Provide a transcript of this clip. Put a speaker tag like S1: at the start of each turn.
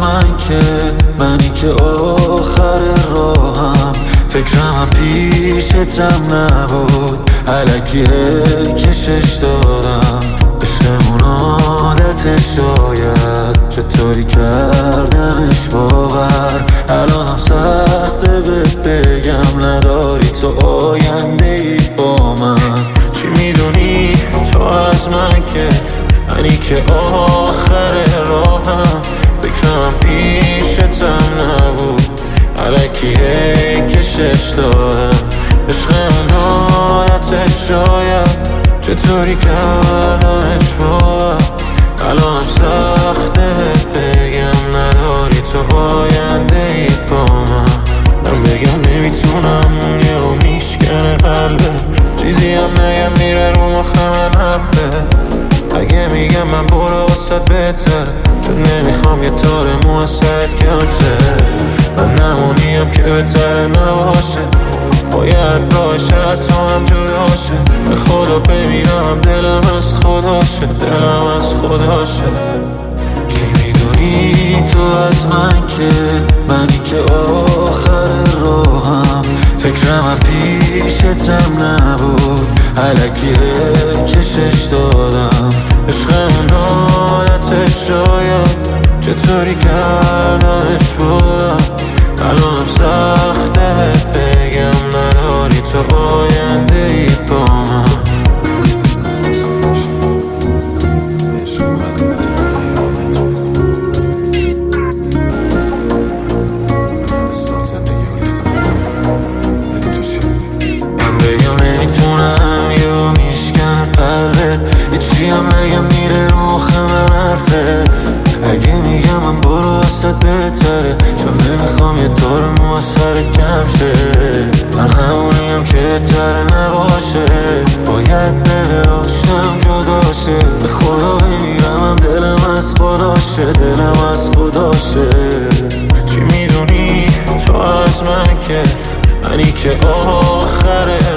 S1: من که منی که آخر راهم، فکرم پیشتم نبود، الکی کشش دادم. عشقمون عادت شاید، چطوری کردمش باور. الانم سخته بگم نداری تو آینده ای با من. چی میدونی تو از من که منی که آخر راهم، فکرم پیشتم نبود، الکی کشش دادم. عشقمون عادت شاید، چطوری کردمش باور. الانم سخته بگم نداری تو آینده ای با من بگم نمیتونم یهو میشکنه قلبه، چیزی هم نگم میره رو مخم حرفه. اگه میگم من برو واسه بهتره، چون نمیخوام یه تار موسط کم شه. من نمونیم که بهتره نباشه، باید راهش از تو هم جداشه. به خدا بمیرم دلم از خداشه، دلم از خداشه. چی میدونی تو از من که منی که آخر راهم، فکرم پیشتم نبود، الکی کشش دادم. عشقمون عادت شاید، چطوری کردمش باور. الانم سخته بگم نداری تو آینده ای با من. من بگم نمیتونم یا میشکنه قلبت، هیچی هم نگم میره رو مخم حرفه. اگه میگم من برو واسه بهتره، چون نمیخوام یه تار مو سرت کم شه. من همونیم که بهتره نباشه، باید بره آشم جداشه. به خدا بمیرم دلم از خداشه، دلم از خداشه. چی میدونی تو از من که منی که آخر